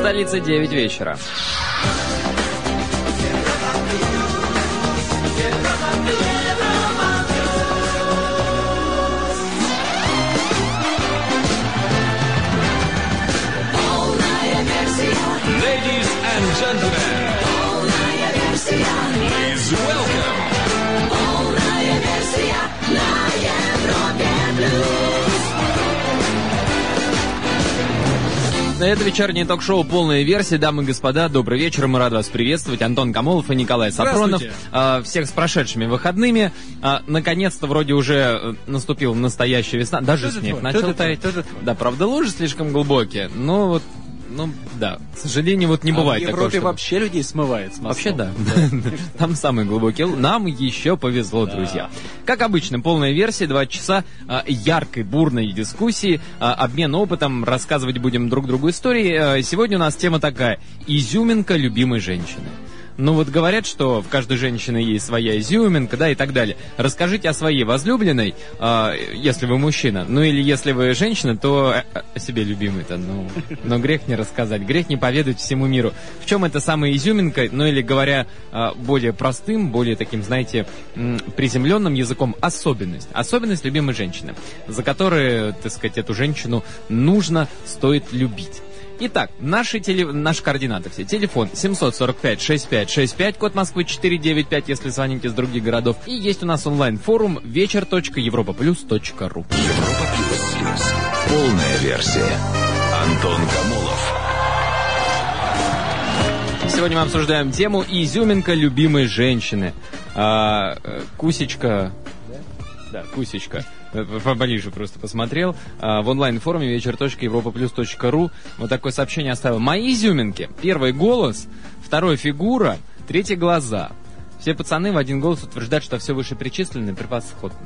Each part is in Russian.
столице 9 вечера. Ladies and gentlemen, please welcome. Это вечернее ток-шоу «Полная версия». Дамы и господа, добрый вечер. Мы рады вас приветствовать. Антон Камолов и Николай Сапронов. Всех с прошедшими выходными. Наконец-то вроде уже наступила настоящая весна. Даже снег начал таять. Да, правда, лужи слишком глубокие. Но вот, да, к сожалению, вот не бывает такого. В Европе вообще людей смывает с мостом. Вообще, да. Там самый глубокий. Нам еще повезло, друзья. Как обычно, полная версия, 2 часа яркой, бурной дискуссии, обмен опытом, рассказывать будем друг другу истории. Сегодня у нас тема такая: изюминка любимой женщины. Ну вот говорят, что в каждой женщине есть своя изюминка, да, и так далее. Расскажите о своей возлюбленной, если вы мужчина. Ну или если вы женщина, то о себе любимой-то. Но грех не рассказать, грех не поведать всему миру. В чем эта самая изюминка, ну или говоря более простым, более таким, знаете, приземленным языком, особенность. Особенность любимой женщины, за которую, так сказать, эту женщину стоит любить. Итак, наши координаты все. Телефон 745-6565, код Москвы 495, если звоните с других городов. И есть у нас онлайн-форум вечер.европаплюс.ру. Европа плюс. Полная версия. Антон Камолов. Сегодня мы обсуждаем тему изюминка любимой женщины. Кусечка. Да, Кусечка. Поближе просто посмотрел. В онлайн-форуме вечер.европаплюс.ру вот такое сообщение оставил. Мои изюминки. 1 голос, 2 фигура, 3 глаза. Все пацаны в один голос утверждают, что все вышеперечисленное превосходно.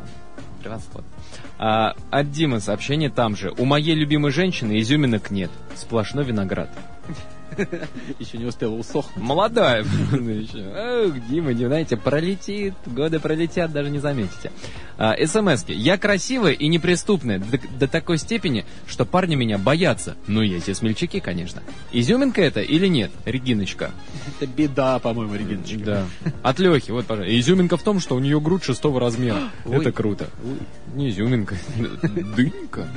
От Димы сообщение там же. У моей любимой женщины изюминок нет. Сплошной виноград. Еще не успела усохнуть. Молодая. Дима, знаете, пролетит, годы пролетят, даже не заметите. СМСки. Я красивая и неприступная до такой степени, что парни меня боятся. Ну, есть и смельчаки, конечно. Изюминка это или нет, Региночка? Это беда, по-моему, Региночка. Да. От Лехи, вот, пожалуйста. Изюминка в том, что у нее грудь 6-го размера. Ой. Это круто. Ой. Не изюминка. Дынька.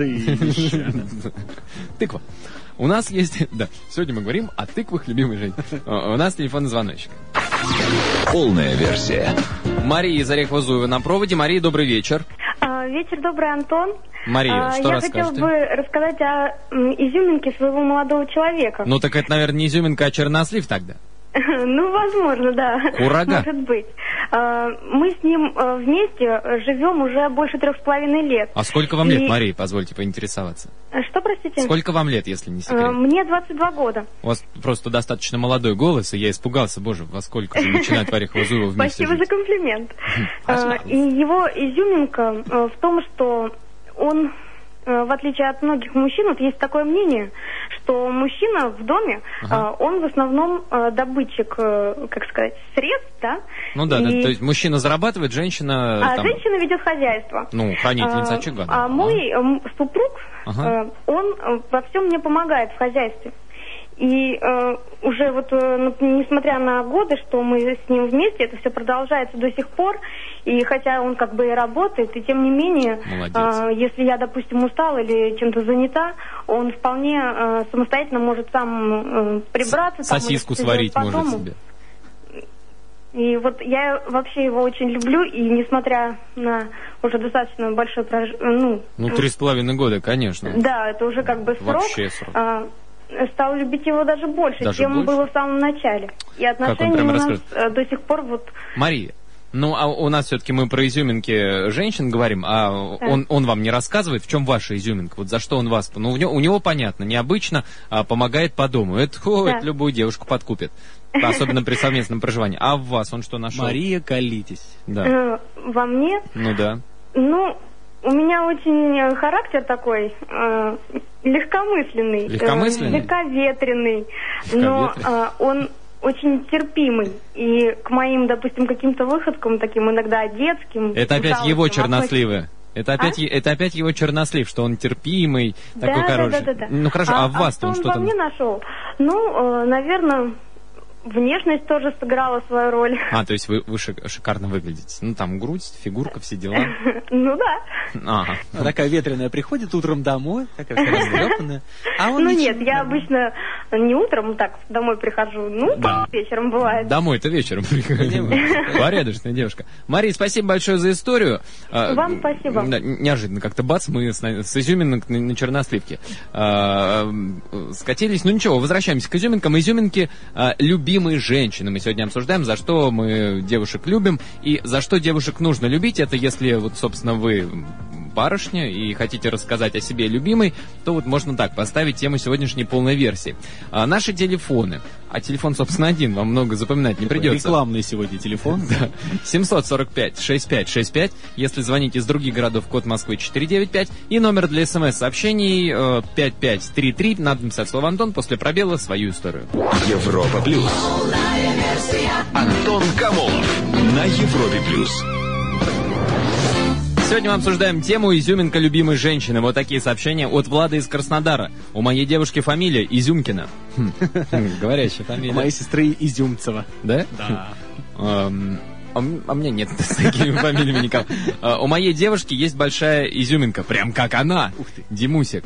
Тыква. У нас есть... Да, сегодня мы говорим о тыквах любимой женщины. У нас телефонный звоночек. Полная версия. Мария из Орехово-Зуева на проводе. Мария, добрый вечер. Вечер добрый, Антон. Мария, что расскажете? Я хотела бы рассказать о изюминке своего молодого человека. Ну так это, наверное, не изюминка, а чернослив тогда. Ну, возможно, да. Курага. Может быть. Мы с ним вместе живем уже больше 3,5 лет. А сколько вам лет, Мария, позвольте поинтересоваться? Что, простите? Сколько вам лет, если не секрет? Мне 22 года. У вас просто достаточно молодой голос, и я испугался, боже, во сколько же начинать в Орехово-Зуево вместе Спасибо жить. за комплимент. И его изюминка в том, что он... В отличие от многих мужчин, вот есть такое мнение, что мужчина в доме, он в основном добытчик, как сказать, средств, да? Ну да, то есть мужчина зарабатывает, женщина... А женщина ведет хозяйство. Ну, хранительница очага. А мой супруг, он во всем мне помогает в хозяйстве. И уже вот, несмотря на годы, что мы с ним вместе, это все продолжается до сих пор. И хотя он как бы и работает, и тем не менее, если я, допустим, устала или чем-то занята, он вполне самостоятельно может сам прибраться. Сосиску сварить может себе. И вот я вообще его очень люблю, и несмотря на уже достаточно большой 3,5 года, конечно. Да, это уже как бы срок. Вообще срок. Стал любить его даже больше, чем было в самом начале. И отношения у нас до сих пор вот... Мария, ну а у нас все-таки мы про изюминки женщин говорим, а он вам не рассказывает, в чем ваша изюминка? Вот за что он вас... Ну, у него понятно, необычно, помогает по дому. Это любую девушку подкупит. Особенно при совместном проживании. А в вас он что нашел? Мария, колитесь. Да. Во мне? Ну да. Ну... У меня очень характер такой легкомысленный, легковетренный, но он очень терпимый. И к моим, допустим, каким-то выходкам, таким иногда детским... Это опять его черносливы. Это опять его чернослив, что он терпимый, такой хороший. Да. Ну хорошо, а в вас-то он что-то... во мне нашел? Ну, наверное, внешность тоже сыграла свою роль. То есть вы шикарно выглядите. Ну, там грудь, фигурка, все дела. Ну да. Ага. Такая ветреная приходит утром домой, такая вся растрепанная. Ну нет, я обычно не утром так домой прихожу, вечером бывает. Домой-то вечером приходим. Порядочная девушка. Мария, спасибо большое за историю. Вам спасибо. Неожиданно как-то бац, мы с изюминок на черносливке скатились. Ну ничего, возвращаемся к изюминкам. Изюминки любимые женщины. Мы сегодня обсуждаем, за что мы девушек любим и за что девушек нужно любить. Это если, вот, собственно, вы барышня и хотите рассказать о себе любимой, то вот можно так поставить тему сегодняшней полной версии. Наши телефоны. А телефон, собственно, один, вам много запоминать не придется. Рекламный сегодня телефон. Да. 745-6565. Если звоните из других городов, код Москвы 495. И номер для смс-сообщений 5533. Надо написать слово «Антон», после пробела свою историю. Европа плюс. Антон Камолов на Европе плюс. Сегодня мы обсуждаем тему «Изюминка любимой женщины». Вот такие сообщения от Влада из Краснодара. У моей девушки фамилия Изюмкина. Говорящая фамилия. У моей сестры Изюмцева. Да? Да. А у меня нет с такими фамилиями никого. У моей девушки есть большая изюминка, прям как она. Димусик.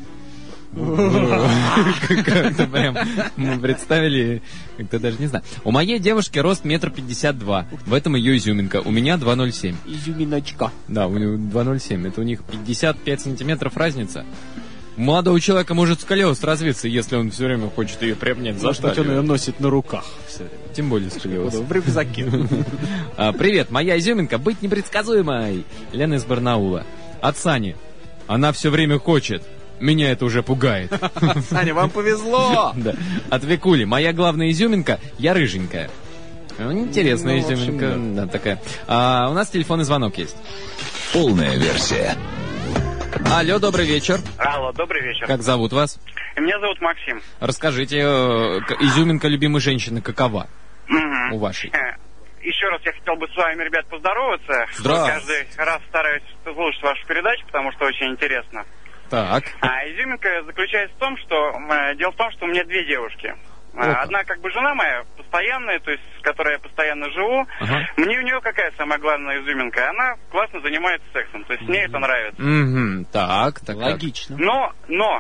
Как-то прям мы представили, как-то даже не знаю. У моей девушки рост 1,52 м. В этом ее изюминка. У меня 2,07. Изюминочка. Да, у него 2,07. Это у них 55 сантиметров разница. У молодого человека может сколиоз развиться, если он все время хочет ее приобнять за талию. Он ее носит на руках. Тем более сколиоз. В рюкзаке. Привет, моя изюминка быть непредсказуемой. Лена из Барнаула. От Сани. Она все время хочет. Меня это уже пугает. Саня, вам повезло! Да. От Викули. Моя главная изюминка, я рыженькая. Интересная изюминка. Да, такая. У нас телефонный звонок есть. Полная версия. Алло, добрый вечер. Алло, добрый вечер. Как зовут вас? Меня зовут Максим. Расскажите, изюминка любимой женщины какова у вашей? Еще раз я хотел бы с вами, ребят, поздороваться. Здравствуйте. Каждый раз стараюсь слушать вашу передачу, потому что очень интересно. Так. Изюминка заключается в том, что дело в том, что у меня две девушки. Одна как бы жена моя постоянная, то есть с которой я постоянно живу. Ага. Мне у нее какая самая главная изюминка? Она классно занимается сексом, то есть мне это нравится. Так. Логично. Но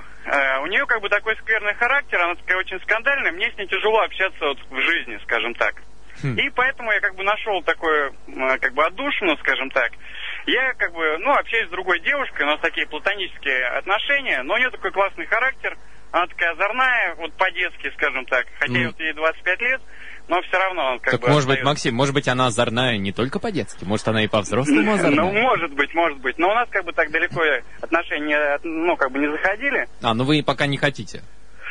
у нее как бы такой скверный характер, она такая очень скандальная, мне с ней тяжело общаться вот в жизни, скажем так. И поэтому я как бы нашел такую как бы отдушину, скажем так. Я как бы, общаюсь с другой девушкой, у нас такие платонические отношения, но у нее такой классный характер, она такая озорная, вот по-детски, скажем так, хотя вот ей 25 лет, но все равно он как так бы... может быть, Максим, может быть, она озорная не только по-детски, может, она и по-взрослому озорная? Ну, может быть, но у нас как бы так далеко отношения, как бы не заходили. Вы пока не хотите?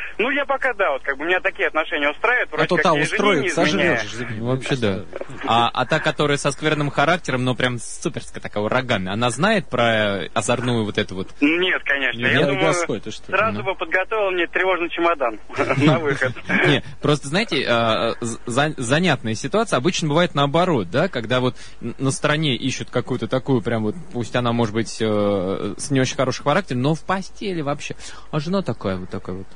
Я пока, да, вот как бы меня такие отношения устраивают. А то та устроит, сожрешь. Вообще, да. А та, которая со скверным характером, но прям суперская такая, рогами, она знает про озорную вот эту вот? Нет, конечно. Я думаю, сразу бы подготовил мне тревожный чемодан на выход. Нет, просто, знаете, занятная ситуация. Обычно бывает наоборот, да, когда вот на стороне ищут какую-то такую прям вот, пусть она, может быть, с не очень хорошим характером, но в постели вообще. А жена такая вот.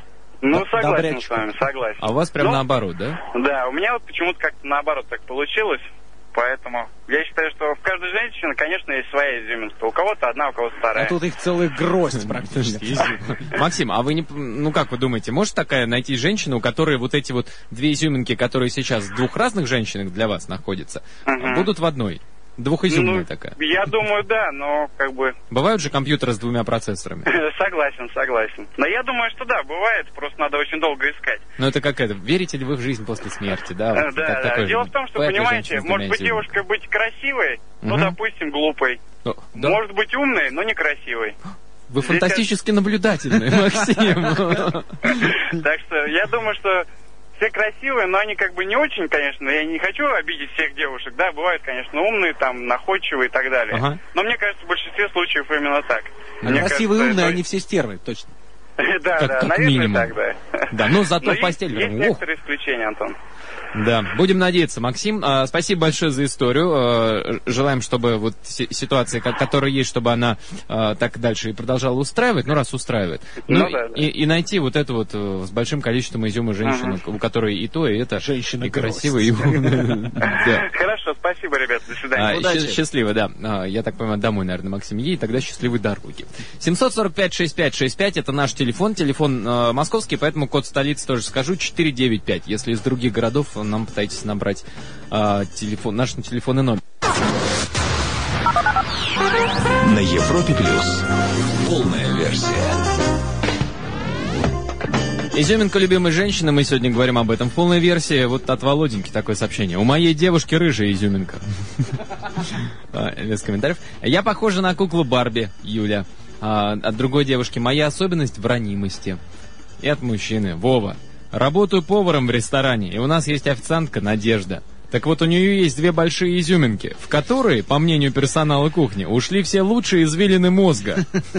Согласен с вами, согласен. А у вас прям наоборот, да? Да, у меня вот почему-то как-то наоборот так получилось. Поэтому я считаю, что в каждой женщине, конечно, есть своя изюминка. У кого-то одна, у кого-то вторая. А тут их целая гроздь практически. Максим, а вы не, как вы думаете, может такая найти женщину, у которой вот эти вот две изюминки, которые сейчас в двух разных женщинах для вас находятся, будут в одной? Двухизюмная такая. Я думаю, да, но как бы... Бывают же компьютеры с двумя процессорами? Согласен. Но я думаю, что да, бывает, просто надо очень долго искать. Это как это, верите ли вы в жизнь после смерти, да? Да. Дело в том, что, понимаете, может быть девушка быть красивой, допустим, глупой. Может быть умной, но некрасивой. Вы фантастически наблюдательны, Максим. Так что я думаю, что все красивые, но они как бы не очень, конечно. Я не хочу обидеть всех девушек, да, бывают, конечно, умные, там, находчивые и так далее. Но мне кажется, в большинстве случаев именно так. Красивые и умные, они все стервы, точно. Да, наверное, так, да. Да, но зато в постель. Есть некоторые исключения, Антон. Да, будем надеяться, Максим. Спасибо большое за историю. Желаем, чтобы вот ситуация, которая есть, чтобы она так дальше и продолжала устраивать, ну, раз устраивает. Ну, да. И найти вот это вот с большим количеством изюма женщину, у которой и то, и это. Женщина и красивая, и умная. Хорошо, спасибо, ребят, до свидания. Счастливо, да. Я так понимаю, домой, наверное, Максим едет, тогда счастливой дороги. 745-6565, это наш телефон московский, поэтому код столицы тоже скажу, 495. Если из других городов, нам пытайтесь набрать наш телефонный номер. На Европе Плюс. Полная версия. Изюминка любимой женщины, мы сегодня говорим об этом в полной версии. Вот от Володеньки такое сообщение. У моей девушки рыжая изюминка. Без комментариев. Я похожа на куклу Барби, Юля. От другой девушки. Моя особенность в ранимости. И от мужчины. Вова. Работаю поваром в ресторане, и у нас есть официантка Надежда. Так вот, у нее есть две большие изюминки, в которые, по мнению персонала кухни, ушли все лучшие извилины мозга.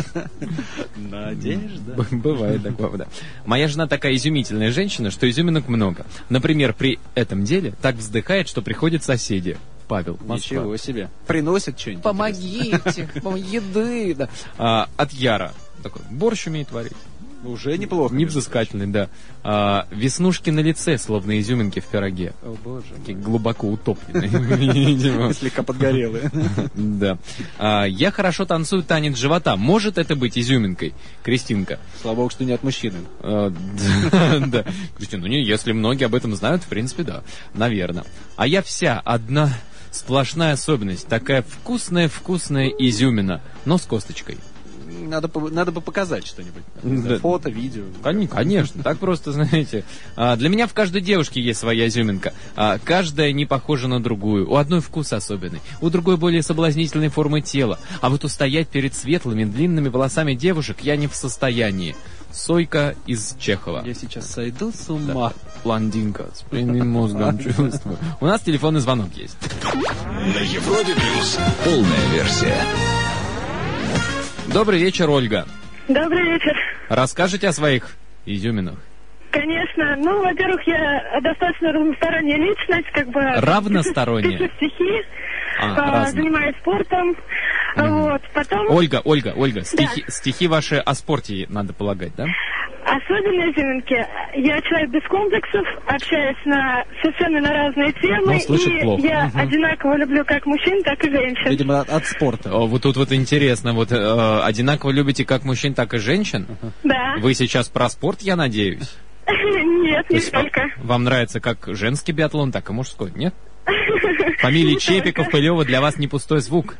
Надежда. Бывает такое, да. Моя жена такая изумительная женщина, что изюминок много. Например, при этом деле так вздыхает, что приходят соседи. Павел, Москва. Ничего себе. Приносят что-нибудь. Помогите, еды. Да. От Яра. Такой, борщ умеет варить. Уже неплохо. Невзыскательный, да. Веснушки на лице, словно изюминки в пироге. О, боже. Такие глубоко утопленные. Слегка подгорелые. Да. Я хорошо танцую танец живота. Может это быть изюминкой? Кристинка. Слава богу, что не от мужчины. Да. Кристина, если многие об этом знают, в принципе, да. Наверное. А я вся одна сплошная особенность. Такая вкусная изюмина, но с косточкой. Надо бы показать что-нибудь. Да. Фото, видео. Конечно, так просто, знаете. Для меня в каждой девушке есть своя изюминка. Каждая не похожа на другую. У одной вкус особенный, у другой более соблазнительной формы тела. А вот устоять перед светлыми, длинными волосами девушек я не в состоянии. Сойка из Чехова. Я сейчас сойду с ума. Да. Блондинка с пьяным мозгом чувствую. У нас телефонный звонок есть. На Европе Плюс. Полная версия. Добрый вечер, Ольга. Добрый вечер. Расскажите о своих изюминах. Конечно. Ну, во-первых, я достаточно разносторонняя личность, Равносторонняя? Пишу стихи, занимаюсь спортом. Вот, потом... Ольга, стихи ваши о спорте надо полагать, да? Особенно изюминки. Я человек без комплексов, общаюсь совершенно на разные темы. И плохо. Я одинаково люблю как мужчин, так и женщин. Видимо, от спорта. Вот тут вот интересно, одинаково любите как мужчин, так и женщин? Да. Вы сейчас про спорт, я надеюсь? Нет, не только. Вам нравится как женский биатлон, так и мужской, нет? Фамилии Чепиков, Пылева для вас не пустой звук.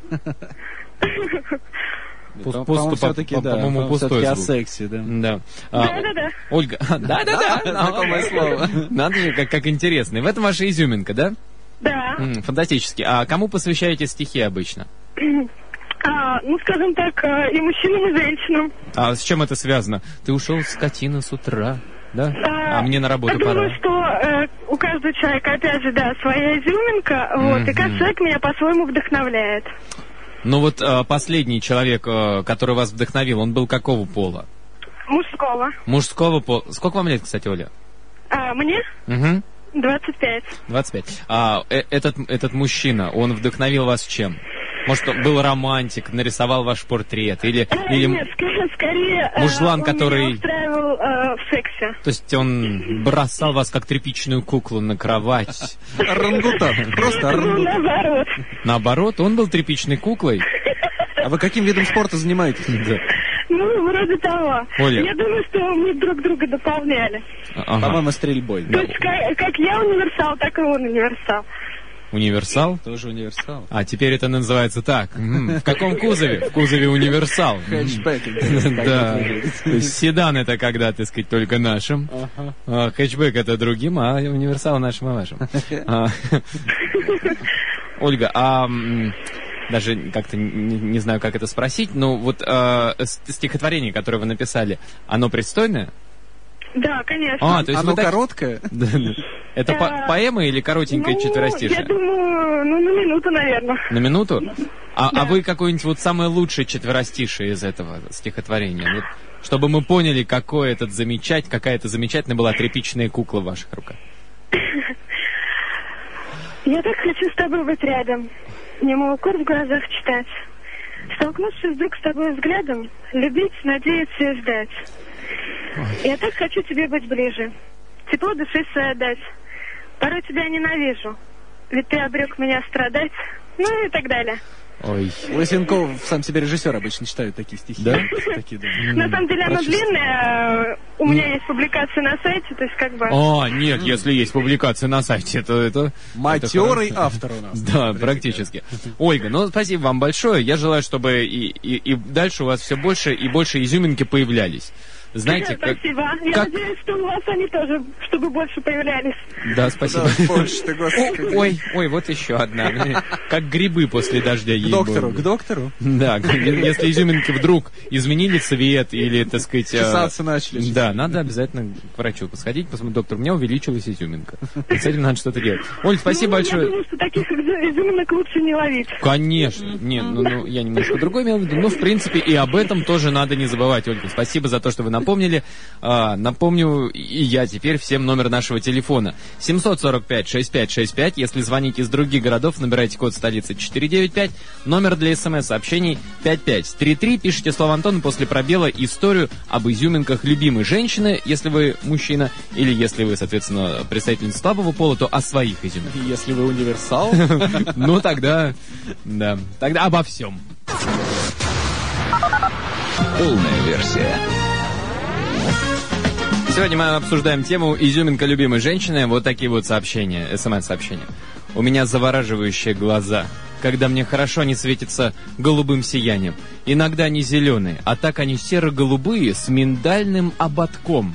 По-моему, пустой звук. О сексе, да. Да. Да-да-да. Ольга, да-да-да. Знакомое слово. Надо же, как интересно. И в этом ваша изюминка, да? Да. Фантастически. А кому посвящаете стихи обычно? Скажем так, и мужчинам, и женщинам. А с чем это связано? Ты ушел, скотина, с утра, да? А мне на работу пора. Я думаю, что у каждого человека, опять же, да, своя изюминка, и каждый человек меня по-своему вдохновляет. Ну вот последний человек, который вас вдохновил, он был какого пола? Мужского. Мужского пола. Сколько вам лет, кстати, Оля? Мне? Угу. 25. 25. Этот мужчина, он вдохновил вас чем? Может, он был романтик, нарисовал ваш портрет? Или нет, скорее мужлан, который... меня устраивал в сексе. То есть он бросал вас как тряпичную куклу на кровать? Орангутан. Просто орангутан. Наоборот. Наоборот? Он был тряпичной куклой? А вы каким видом спорта занимаетесь? Да. Вроде того. Оля. Я думаю, что мы друг друга дополняли. По-моему, стрельбой. То есть, как я универсал, так и он универсал. Универсал? Тоже универсал. А теперь это называется так. В каком кузове? В кузове универсал. Хэтчбэк. Да. То есть седан это когда, так сказать, только нашим. Хэтчбэк это другим, а универсал нашим и вашим. Ольга, даже как-то не знаю, как это спросить, но вот стихотворение, которое вы написали, оно пристойное? Да, конечно. То есть оно короткое? Это поэма или коротенькая четверостишая? Я думаю, на минуту, наверное. На минуту? А вы какое-нибудь вот самое лучшее четверостишее из этого стихотворения? Вот Чтобы мы поняли, какая это замечательная была тряпичная кукла в ваших руках. Я так хочу с тобой быть рядом. Нему укор в глазах читать. Столкнувшись вдруг с тобой взглядом, любить, надеяться и ждать. Я так хочу тебе быть ближе, тепло души своей отдать. Порой тебя ненавижу, ведь ты обрек меня страдать, ну и так далее. Ой. Лысенков сам себе режиссер обычно читают такие стихи. Да? Такие, да. На самом деле оно длинное, у меня есть публикация на сайте, то есть как бы... Нет, если есть публикация на сайте, то это... Матерый автор у нас. Да, практически. Ольга, ну спасибо вам большое. Я желаю, чтобы и дальше у вас все больше и больше изюминки появлялись. Знаете, спасибо. Я надеюсь, что у вас они тоже, чтобы больше появлялись. Да, спасибо. Да, больше ты, господи. Ой, вот еще одна. Как грибы после дождя. К доктору? Да, если изюминки вдруг изменили цвет или, так сказать... Чесаться начали. Да, надо обязательно к врачу посходить, посмотреть, доктор, у меня увеличилась изюминка. С этим надо что-то делать. Оль, спасибо большое. Я думаю, что таких изюминок лучше не ловить. Конечно. Нет, я немножко другой имел в виду. Но, в принципе, и об этом тоже надо не забывать, Ольга. Спасибо за то, что вы напомнили. Напомню и я теперь всем номер нашего телефона. 745-6565. Если звоните из других городов, набирайте код столицы 495. Номер для смс-сообщений 5533. Пишите слово «Антон» после пробела историю об изюминках любимой женщины, если вы мужчина, или если вы, соответственно, представитель слабого пола, то о своих изюминках. Если вы универсал. Ну, тогда, да. Тогда обо всем. Полная версия. Сегодня мы обсуждаем тему «Изюминка любимой женщины». Вот такие вот сообщения, смс-сообщения. У меня завораживающие глаза, когда мне хорошо они светятся голубым сиянием. Иногда они зеленые, а так они серо-голубые с миндальным ободком.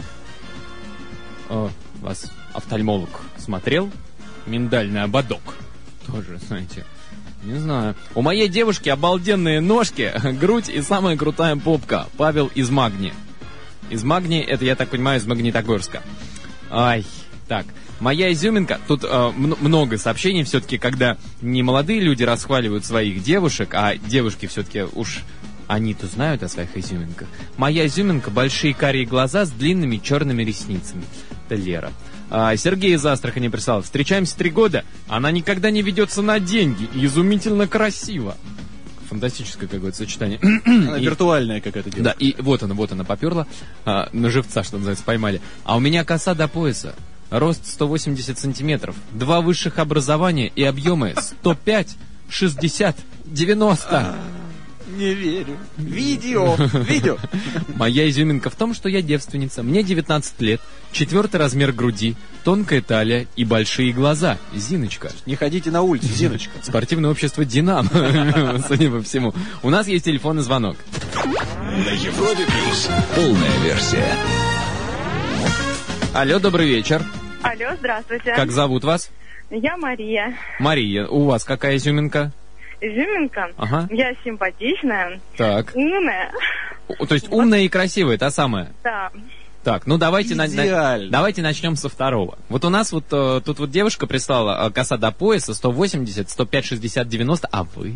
Вас офтальмолог смотрел? Миндальный ободок. Тоже, знаете, не знаю. У моей девушки обалденные ножки, грудь и самая крутая попка. Павел из Магни. Из Магни, это, я так понимаю, из Магнитогорска. Ай, так. Моя изюминка. Тут много сообщений все-таки, когда не молодые люди расхваливают своих девушек, а девушки все-таки уж они-то знают о своих изюминках. Моя изюминка — большие карие глаза с длинными черными ресницами. Это Лера. Сергей из Астрахани прислал. Встречаемся 3 года. Она никогда не ведется на деньги. И изумительно красиво. Фантастическое какое-то сочетание. Она виртуальная какая-то девушка. Да, и вот она поперла. На живца, что называется, поймали. А у меня коса до пояса. Рост 180 сантиметров. 2 высших образования и объемы 105, 60, 90. Не верю. Видео. Моя изюминка в том, что я девственница. Мне 19 лет, 4-й размер груди, тонкая талия и большие глаза. Зиночка. Не ходите на улицу, Зиночка. Спортивное общество «Динамо», судя по всему. У нас есть телефонный звонок. На Европе Плюс. Полная версия. Алло, добрый вечер. Алло, здравствуйте. Как зовут вас? Я Мария. Мария, у вас какая изюминка? Изюминка? Ага. Я симпатичная. Так. Умная. То есть умная и красивая, та самая? Да. Так, ну давайте Идеально. начнем со второго. Вот у нас вот тут вот девушка прислала коса до пояса 180, 105, 60, 90, а вы?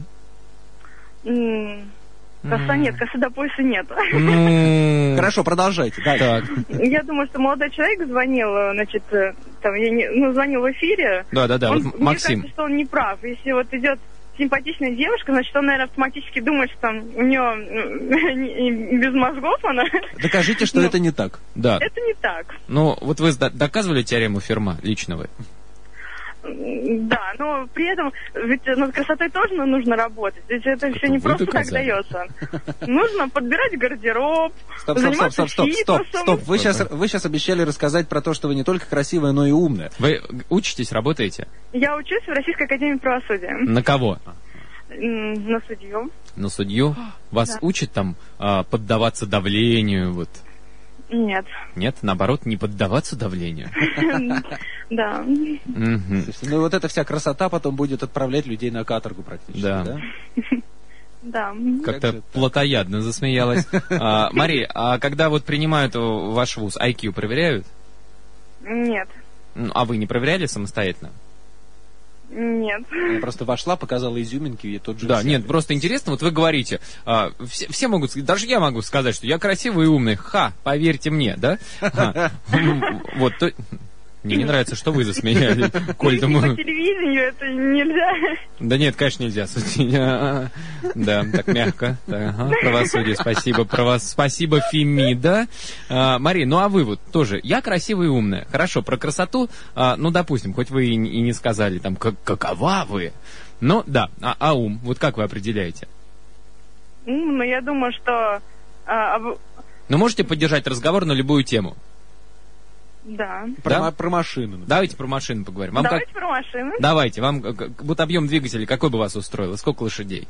Коса нет, косы до пояса нет. Хорошо, продолжайте. Так. Я думаю, что молодой человек звонил, значит, звонил в эфире. Да, вот Мне Максим. кажется, что он не прав. Если вот идет симпатичная девушка, значит, он, наверное, автоматически думает, что у нее без мозгов она. Докажите, что это не так. Да. Это не так. Ну, вот вы доказывали теорему Ферма лично вы? Да, но при этом ведь над красотой тоже нужно работать. Ведь это все не просто так дается. Нужно подбирать гардероб, заниматься фитнесом. Вы сейчас обещали рассказать про то, что вы не только красивая, но и умная. Вы учитесь, работаете? Я учусь в Российской академии правосудия. На кого? На судью. На судью? Вас учат там поддаваться давлению, вот? Нет. Нет? Наоборот, не поддаваться давлению? Да. Ну вот эта вся красота потом будет отправлять людей на каторгу практически, да? Да. Как-то плотоядно засмеялась. Мария, а когда вот принимают ваш вуз, IQ проверяют? Нет. А вы не проверяли самостоятельно? Нет. Она просто вошла, показала изюминки, и тот же... Да, нет, просто интересно, вот вы говорите, все могут сказать, даже я могу сказать, что я красивый и умный, поверьте мне, да? Вот, мне не нравится, что вы засмеяли, Коль, По телевидению это нельзя. Да нет, конечно, нельзя судить. Да, так мягко. Правосудие, спасибо. Спасибо, Фемида. Мария, ну а вы вот тоже. Я красивая и умная. Хорошо, про красоту, ну, допустим, хоть вы и не сказали, там, какова вы. Но, да, а ум, вот как вы определяете? Ну, я думаю, что... Ну, можете поддержать разговор на любую тему? Да. Про машину. Например. Давайте про машину поговорим. Давайте про машину. Давайте. Вам вот объем двигателя какой бы вас устроил? Сколько лошадей?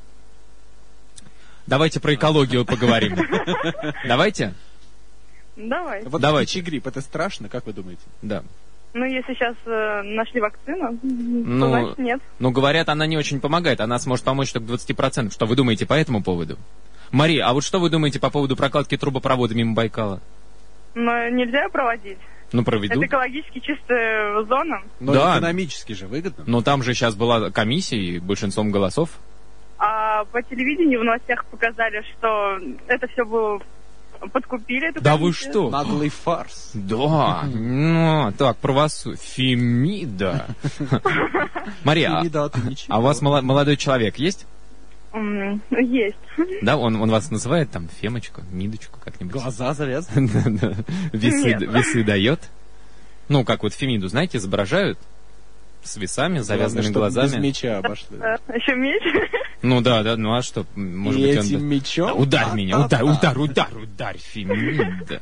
Давайте про экологию поговорим. Давайте? Давай. Вот Давайте. птичий грипп, это страшно, как вы думаете? Да. Ну, если сейчас нашли вакцину, то значит нет. Ну, говорят, она не очень помогает. Она сможет помочь только 20%. Что вы думаете по этому поводу? Мария, а вот что вы думаете по поводу прокладки трубопровода мимо Байкала? Но нельзя проводить. Ну, проведут. Это экологически чистая зона. Но да. Экономически же выгодно. Но там же сейчас была комиссия и большинством голосов. А по телевидению в новостях показали, что это все было... Подкупили эту Да комиссию. вы что? Наглый фарс. Да. Ну, так, правосудие. Фемида. Мария, а у вас молодой человек есть? Есть. Да, он вас называет там Фемочку, Мидочку как-нибудь? Глаза завязаны. Весы дает? Ну, как вот Фемиду, знаете, изображают с весами, завязанными глазами. Без меча обошли. Еще меч? Ну да, ну а что? Может быть, этим мечом? Да, ударь меня, ударь, Фемида.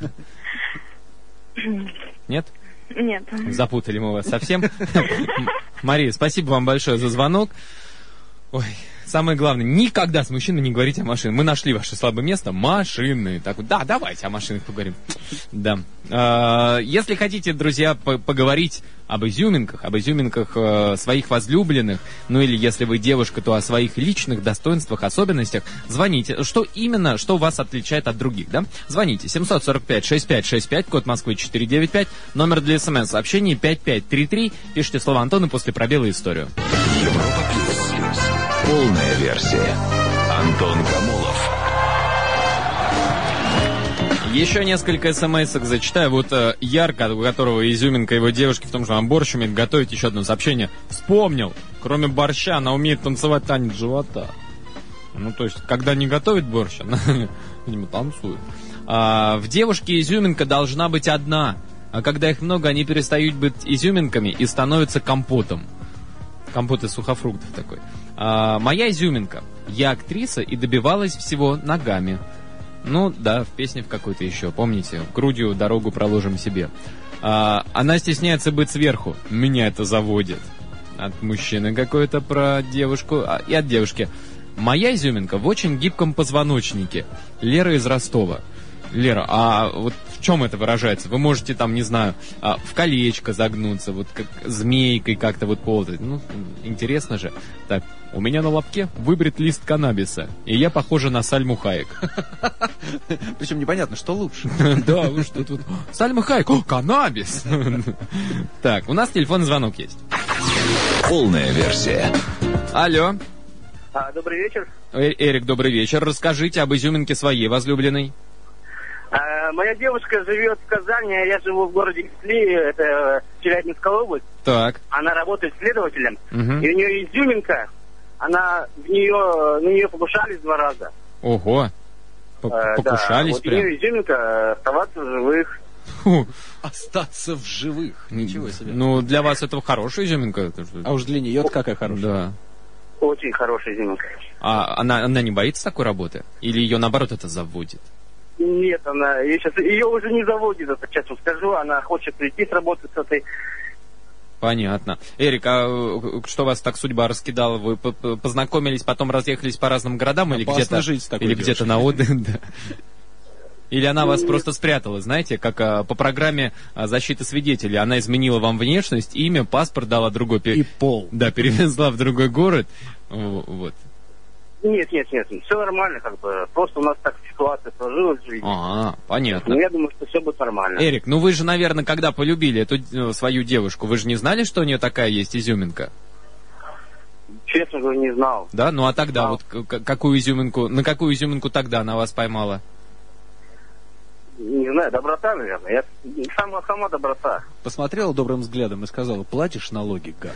Нет? Нет. Запутали мы вас совсем. Мария, спасибо вам большое за звонок. Ой, самое главное, никогда с мужчиной не говорите о машинах. Мы нашли ваше слабое место. Машины. Так вот, да, давайте о машинах поговорим. Да. Если хотите, друзья, поговорить об изюминках своих возлюбленных, ну или если вы девушка, то о своих личных достоинствах, особенностях, звоните. Что именно, что вас отличает от других, да? Звоните. 745-6565, код Москвы 495, номер для СМС-сообщений 5533. Пишите слово «Антон» и после пробела историю. Европа Плюс. Полная версия. Антон Камолов. Еще несколько смс-ок зачитаю. Вот Ярко, у которого изюминка его девушки в том, что она борщ умеет готовить, еще одно сообщение. Вспомнил. Кроме борща, она умеет танцевать танец живота. Ну, то есть, когда не готовит борщ, она, видимо, танцует. В девушке изюминка должна быть одна. А когда их много, они перестают быть изюминками и становятся компотом. Компот из сухофруктов такой. Моя изюминка. Я актриса и добивалась всего ногами. Ну, да, в песне в какой-то еще, помните? Грудью дорогу проложим себе. Она стесняется быть сверху. Меня это заводит. От мужчины какой-то про девушку. И от девушки. Моя изюминка в очень гибком позвоночнике. Лера из Ростова. Лера, а вот в чем это выражается? Вы можете там, не знаю, в колечко загнуться, вот как змейкой как-то вот ползать. Ну, интересно же. Так, у меня на лобке выбрит лист каннабиса, и я похожа на Сальму Хайек. Причем непонятно, что лучше. Да, вы что тут? Сальма Хайек, каннабис! Так, у нас телефонный звонок есть. Полная версия. Алло. Добрый вечер. Эрик, добрый вечер. Расскажите об изюминке своей возлюбленной. Моя девушка живет в Казани, а я живу в городе Кисли, это Челябинская область. Так. Она работает следователем, и у нее изюминка, на нее покушались 2 раза. Ого, покушались вот прям? У нее изюминка оставаться в живых. Остаться в живых. Ничего себе. Ну, для вас это хорошая изюминка. А уж для нее какая хорошая. Да. Очень хорошая изюминка. А она не боится такой работы? Или ее, наоборот, это заводит? Нет, ее уже не заводит, это честно скажу. Она хочет прийти с работы с этой. Понятно. Эрик, а что вас так судьба раскидала? Вы познакомились, потом разъехались по разным городам или где-то на отдых? Или она вас просто спрятала, знаете, как по программе защиты свидетелей. Она изменила вам внешность, имя, паспорт дала другой. И пол. Да, перевезла в другой город. Вот. Нет, все нормально, как бы. Просто у нас так ситуация сложилась в жизни. Понятно. Но я думаю, что все будет нормально. Эрик, ну вы же, наверное, когда полюбили эту свою девушку, вы же не знали, что у нее такая есть изюминка? честно говоря, не знал. Да? Ну а тогда вот какую изюминку, на какую изюминку тогда она вас поймала? Не знаю, доброта, наверное. Сама доброта. Посмотрела добрым взглядом и сказала: платишь налоги, гад?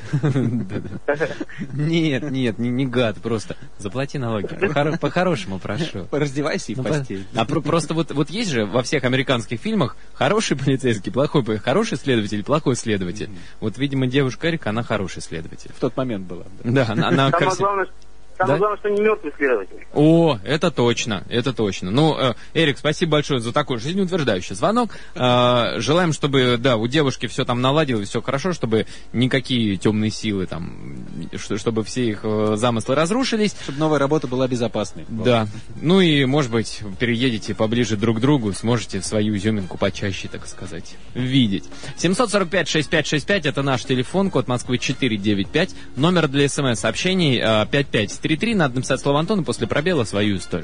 Нет, не гад, просто заплати налоги. По-хорошему прошу. Раздевайся и в постель. А просто вот есть же во всех американских фильмах хороший полицейский, хороший следователь, плохой следователь. Вот, видимо, девушка Эрика, она хороший следователь. В тот момент была. Да, она Самое главное, что не мертвый следователь. О, это точно. Ну, Эрик, спасибо большое за такой жизнеутверждающий звонок. Желаем, чтобы, да, у девушки все там наладилось, все хорошо, чтобы никакие темные силы там, чтобы все их замыслы разрушились. Чтобы новая работа была безопасной. Да. Ну и, может быть, переедете поближе друг к другу, сможете свою изюминку почаще, так сказать, видеть. 745-6565, это наш телефон, код Москвы 495, номер для СМС-сообщений 5533. Надо написать слово Антону, после пробела свою историю.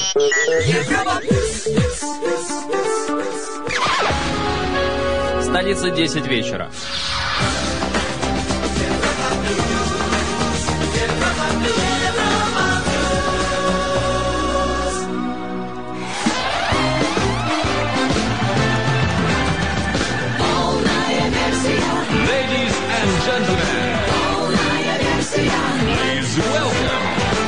Столица, 10 вечера. Ladies and gentlemen, please welcome.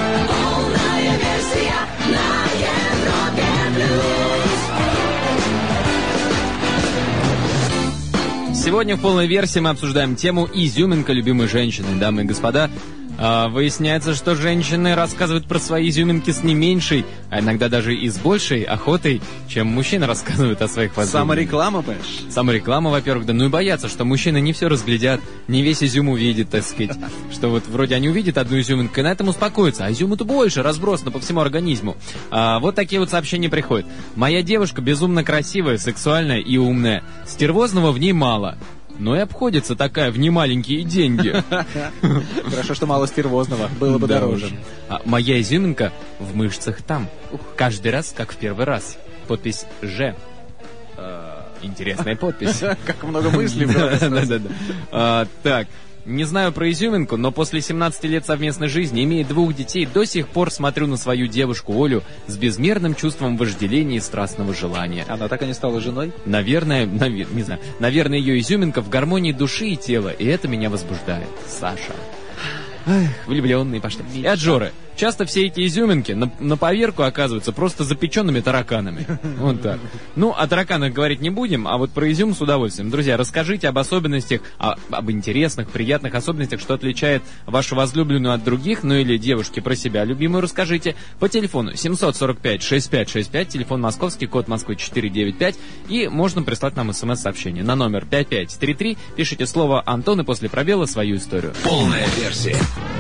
Сегодня в полной версии мы обсуждаем тему изюминка любимой женщины. Дамы и господа, выясняется, что женщины рассказывают про свои изюминки с не меньшей, а иногда даже и с большей охотой, чем мужчины рассказывают о своих возлюбленных. Самореклама, понимаешь? Самореклама, во-первых, да. Ну и боятся, что мужчины не все разглядят, не весь изюм увидят, так сказать. Что вот вроде они увидят одну изюминку и на этом успокоятся, а изюму-то больше, разбросано по всему организму. Вот такие вот сообщения приходят. Моя девушка безумно красивая, сексуальная и умная. Стервозного в ней мало. Но и обходится такая в немаленькие деньги. Хорошо, что мало стервозного, было бы дороже. Моя изюминка в мышцах там. Каждый раз, как в первый раз. Подпись «Ж». Интересная подпись. Как много мыслей было. Да. Так. Не знаю про изюминку, но после 17 лет совместной жизни, имея 2 детей, до сих пор смотрю на свою девушку Олю с безмерным чувством вожделения и страстного желания. Она так и не стала женой? Наверное, не знаю. Наверное, ее изюминка в гармонии души и тела, и это меня возбуждает. Саша. Эх, влюбленные пошли. И от Жоры. Часто все эти изюминки на поверку оказываются просто запеченными тараканами. Вот так. Ну, о тараканах говорить не будем, а вот про изюм с удовольствием. Друзья, расскажите об особенностях, об интересных, приятных особенностях, что отличает вашу возлюбленную от других, ну или девушки про себя любимую расскажите. По телефону 745-6565, телефон московский, код Москвы 495, и можно прислать нам смс-сообщение на номер 5533, пишите слово «Антон» и после пробела свою историю. Полная версия.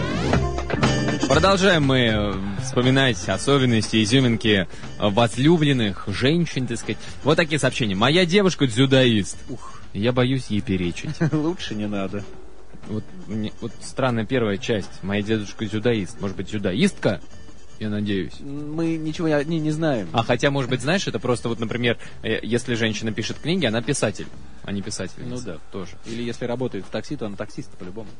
Продолжаем мы вспоминать особенности, изюминки возлюбленных женщин, так сказать. Вот такие сообщения. Моя девушка дзюдоист. Я боюсь ей перечить. Лучше не надо. Вот странная первая часть. Моя девушка дзюдоист. Может быть, дзюдоистка? Я надеюсь. Мы ничего не знаем. Хотя, может быть, знаешь, это просто вот, например, если женщина пишет книги, она писатель, а не писательница. Ну да. Тоже. Или если работает в такси, то она таксист по-любому.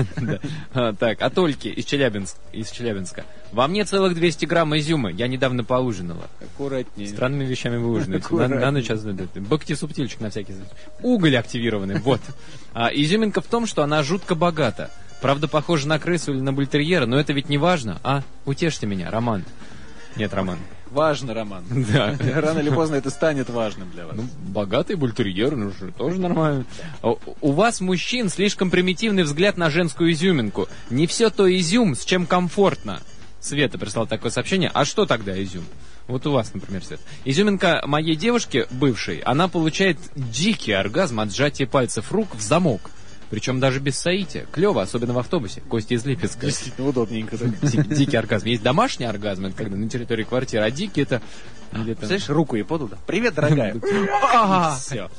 Так, от Ольки из Челябинска. Во мне целых 200 грамм изюма. Я недавно поужинала. Аккуратнее. Странными вещами вы ужинаете. На ночь бактисубтильчик на всякий случай. Уголь активированный, вот. Изюминка в том, что она жутко богата. Правда, похожа на крысу или на бультерьера, но это ведь не важно. Утешьте меня, Роман. Нет, Роман. Важно, Роман. Да. Рано или поздно это станет важным для вас. Богатый бультерьер, тоже нормально. У вас, мужчин, слишком примитивный взгляд на женскую изюминку. Не все то изюм, с чем комфортно. Света прислала такое сообщение. А что тогда изюм? Вот у вас, например, Свет. Изюминка моей девушки, бывшей, она получает дикий оргазм от сжатия пальцев рук в замок. Причем даже без соития. Клево, особенно в автобусе. Костя из Липецка. Действительно удобненько. Дикий оргазм. Есть домашний оргазм, это когда на территории квартиры, а дикий это... Представляешь, руку ей подал. Привет, дорогая. Все.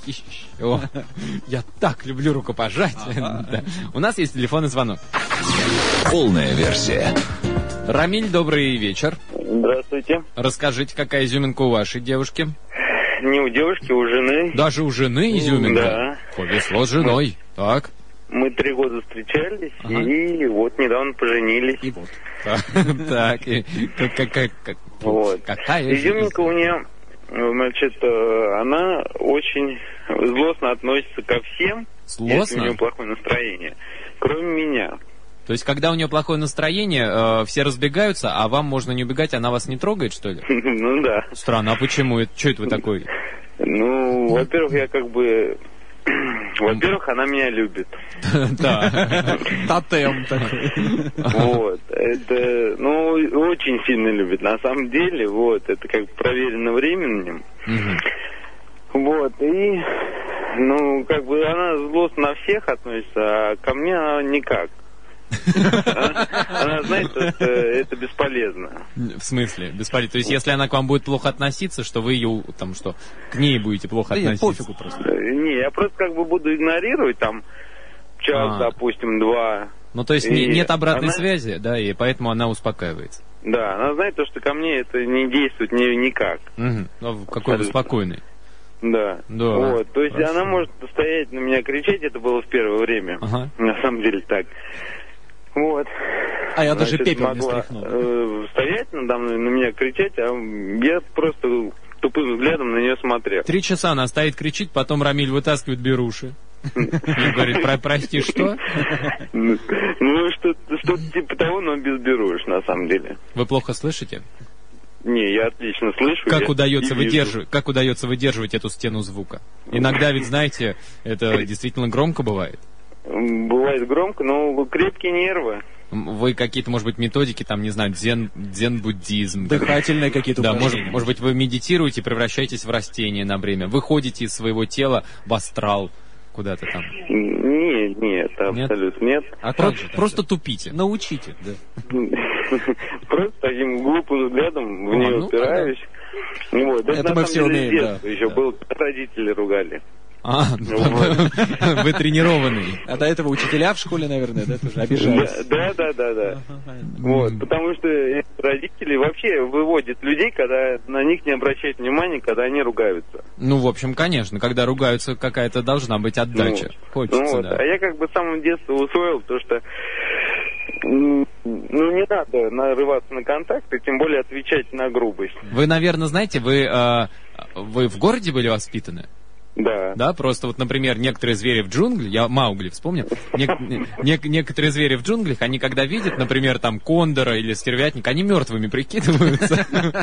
Я так люблю рукопожатие. У нас есть телефонный звонок. Полная версия. Рамиль, добрый вечер. Здравствуйте. Расскажите, какая изюминка у вашей девушки? Не у девушки, у жены. Даже у жены изюминка? Да. Повезло с женой. Так. Мы 3 года встречались, и вот недавно поженились. И вот. Так, Вот. какая Изюминка у нее, значит, она очень злостно относится ко всем, если у Злостно? нее плохое настроение, кроме меня. То есть, когда у нее плохое настроение, все разбегаются, а вам можно не убегать, она вас не трогает, что ли? Ну да. Странно, а почему? Что это вы такой? Ну, во-первых, я как бы... Во-первых, она меня любит. Да. Тотем такой. Вот. Это, ну, очень сильно любит. На самом деле, вот, это как бы проверено временем. Вот, и, ну, как бы она злостно на всех относится, а ко мне она никак. Она знает, что это бесполезно. В смысле? Бесполезно. То есть, если она к вам будет плохо относиться, что вы ее, там, что, к ней будете плохо Да нет, относиться? пофигу просто. Не, я просто как бы буду игнорировать там час, допустим, 2. Ну, то есть, И нет обратной она- связи, да, и поэтому она успокаивается. Да, она знает то, что ко мне это не действует никак. Ну, какой вы спокойный. Да. Да. Вот. То есть Хорошо. она может стоять на меня кричать, это было в первое время. Ага. На самом деле так. Вот. А я даже Значит, пепел не могла, стряхнул. стоять надо мной, на меня кричать, а я просто тупым взглядом на нее смотрел. 3 часа она стоит, кричит, потом Рамиль вытаскивает беруши. И говорит, прости, что? Ну, что-то типа того, но без беруш, на самом деле. Вы плохо слышите? Не, я отлично слышу. Как я удается и вижу. выдерживать эту стену звука? Иногда ведь, знаете, это действительно громко бывает. Бывает громко, но крепкие нервы. Вы какие-то, может быть, методики, там, не знаю, дзен-буддизм. Дыхательные какие-то Да, упражнения. может быть, вы медитируете, превращаетесь в растение на время. Выходите из своего тела в астрал куда-то там. Нет, абсолютно нет. А как же так? Просто тупите. Научите. Да. Просто таким глупым взглядом в нее ну, упираюсь. Вот. Это на мы самом все деле умеем, с детства да. еще Да. был, родители ругали. Вы тренированный. А до этого учителя в школе, наверное, да, тоже обижались. Да. Вот, потому что родители вообще выводят людей, когда на них не обращают внимания, когда они ругаются. Ну, в общем, конечно, когда ругаются, какая-то должна быть отдача. Хочется, вот. да. А я как бы с самого детства усвоил то, что ну, не надо нарываться на контакты, тем более отвечать на грубость. Вы, наверное, знаете, вы в городе были воспитаны? Да. Да, просто вот, например, некоторые звери в джунглях, я Маугли вспомнил, некоторые звери в джунглях, они когда видят, например, там кондора или стервятника, они мертвыми прикидываются.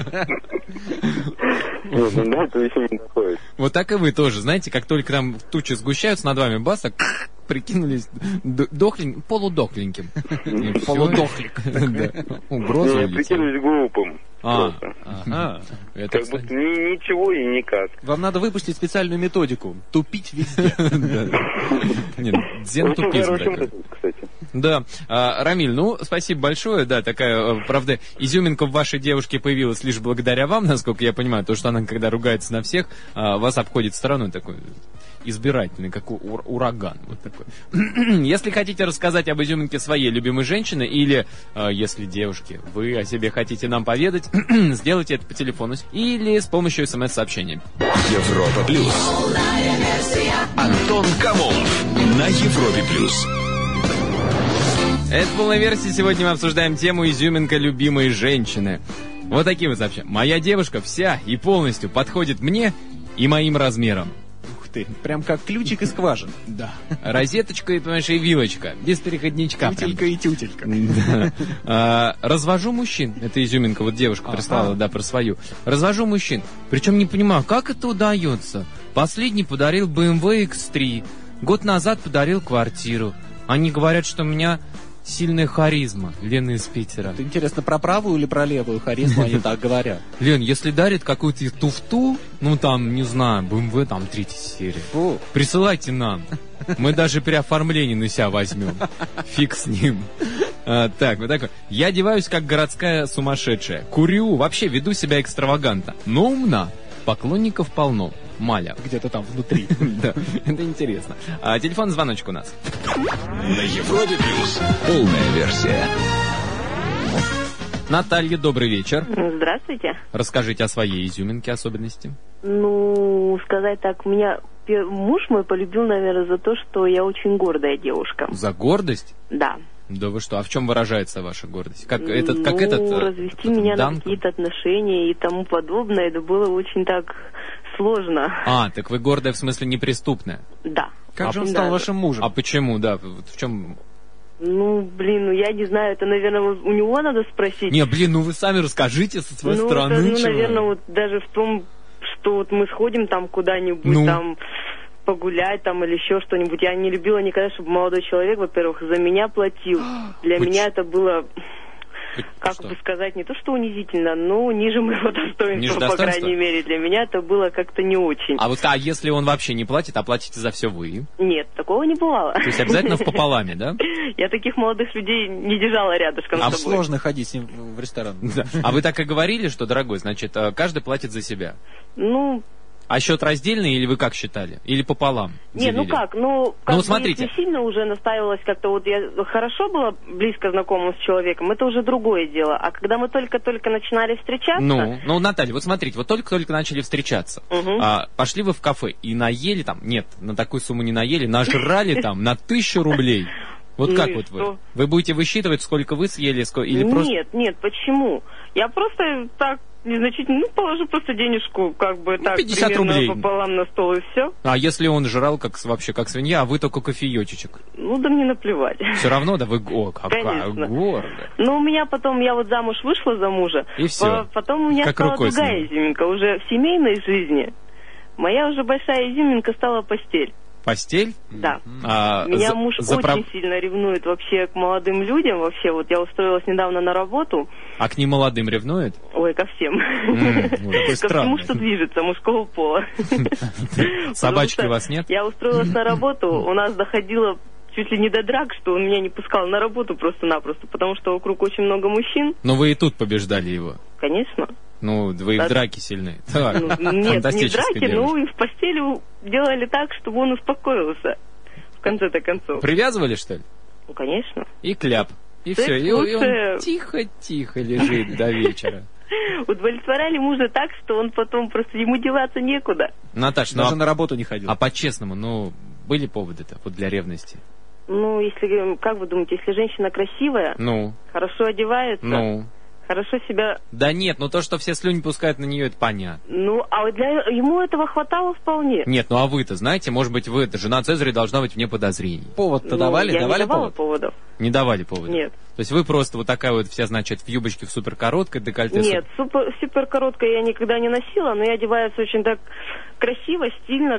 Да, то есть не такое. Вот так и вы тоже, знаете, как только там тучи сгущаются над вами, бас, так прикинулись полудохленьким. Полудохлик. Угроза Я улетела. прикидываюсь глупым. Просто. Ага. Это, Как кстати, будто ничего и никак. Вам надо выпустить специальную методику. Тупить везде. нет, дзен-тупизм Очень хороший такой. метод, кстати. Да, Рамиль, ну, спасибо большое, да, такая, правда, изюминка в вашей девушке появилась лишь благодаря вам, насколько я понимаю, то, что она, когда ругается на всех, вас обходит стороной такой избирательный, как ураган, вот такой. Если хотите рассказать об изюминке своей любимой женщины, или, если, девушки, вы о себе хотите нам поведать, сделайте это по телефону или с помощью смс-сообщения. Европа плюс. Антон Камолов на Европе плюс. Это полная версия. Сегодня мы обсуждаем тему изюминка любимой женщины. Вот такие вот сообщения. Моя девушка вся и полностью подходит мне и моим размерам. Ух ты, прям как ключик и скважина. Да. Розеточка и, понимаешь, и вилочка. Без переходничка. прям. Тютелька и тютелька. Да. Развожу мужчин. Это изюминка, вот девушка прислала, да, про свою. Развожу мужчин. Причем не понимаю, как это удается. Последний подарил BMW X3. Год назад подарил квартиру. Они говорят, что у меня сильная харизма. Лена из Питера. Это интересно, про правую или про левую харизму они так говорят? Лен, если дарит какую-то туфту, ну там, не знаю, BMW, там, 3-я серия, Фу. присылайте нам. Мы даже при оформлении на себя возьмем. Фиг с ним. Так, вот так. Я одеваюсь как городская сумасшедшая. Курю, вообще веду себя экстравагантно. Но умна. Поклонников полно. Маля. Где-то там внутри. Да, это интересно. Телефон, звоночек у нас. На Европе плюс. Полная версия. Наталья, добрый вечер. Здравствуйте. Расскажите о своей изюминке, особенности. Ну, сказать так, у меня муж мой полюбил, наверное, за то, что я очень гордая девушка. За гордость? Да. Да вы что? А в чем выражается ваша гордость? Развести меня на какие-то отношения и тому подобное, это было очень так сложно. Так вы гордая в смысле неприступная? Да. Как же он стал вашим мужем? А почему, да? В чем... я не знаю, это, наверное, у него надо спросить. Вы сами расскажите со своей стороны. Наверное, даже в том, что мы сходим там куда-нибудь, там погулять там или еще что-нибудь. Я не любила никогда, чтобы молодой человек, во-первых, за меня платил. Для меня это было, как бы сказать, не то что унизительно, но ниже моего достоинства, по крайней мере. Для меня это было как-то не очень. А если он вообще не платит, а платите за все вы? Нет, такого не бывало. То есть обязательно впополаме, да? Я таких молодых людей не держала рядышком с собой. Сложно ходить с ним в ресторан. А вы так и говорили, что, дорогой, значит, каждый платит за себя? А счет раздельный, или вы как считали? Или пополам? Смотрите. Если сильно уже настаивалась как-то, я хорошо была близко знакома с человеком, это уже другое дело. А когда мы только-только начинали встречаться... Наталья, смотрите, только-только начали встречаться. Пошли вы в кафе и наели там, нет, на такую сумму не наели, нажрали там на 1000 рублей. Как вы? Вы будете высчитывать, сколько вы съели, или просто... Нет, почему? Я просто так... Незначительно, положу просто денежку, 50 рублей пополам на стол и все. А если он жрал вообще как свинья, а вы только кофеечек? Да мне наплевать. Все равно, да вы какая гордая. У меня потом, я замуж вышла за мужа, и все. Потом у меня стала другая изюминка, уже в семейной жизни. Моя уже большая изюминка стала постель. Постель? Да. Меня муж очень сильно ревнует вообще к молодым людям. Вообще, я устроилась недавно на работу. А к немолодым ревнует? Ой, ко всем. Ко всему, что движется, мужского пола. Собачки у вас нет? Я устроилась на работу, у нас доходило чуть ли не до драк, что он меня не пускал на работу просто-напросто, потому что вокруг очень много мужчин. Но вы и тут побеждали его. Конечно. Вы в драке сильны. Нет, не в драке, и в постели делали так, чтобы он успокоился. В конце-то концов. Привязывали, что ли? Конечно. И кляп. И все. И он тихо-тихо лежит до вечера. Удовлетворяли мужа так, что он потом просто ему деваться некуда. Наташа, даже на работу не ходил. А по-честному, были поводы-то для ревности? Если, как вы думаете, если женщина красивая, хорошо одевается, хорошо себя... Да нет, то, что все слюни пускают на нее, это понятно. Ему этого хватало вполне. Нет, а вы-то знаете, может быть, вы-то, жена Цезаря, должна быть вне подозрений. Повод-то давали? Я не давала поводов. Не давали поводов? Нет. То есть вы просто такая вся, значит, в юбочке в суперкороткой, декольте... Нет, суперкороткой я никогда не носила, но я одеваюсь очень так красиво, стильно,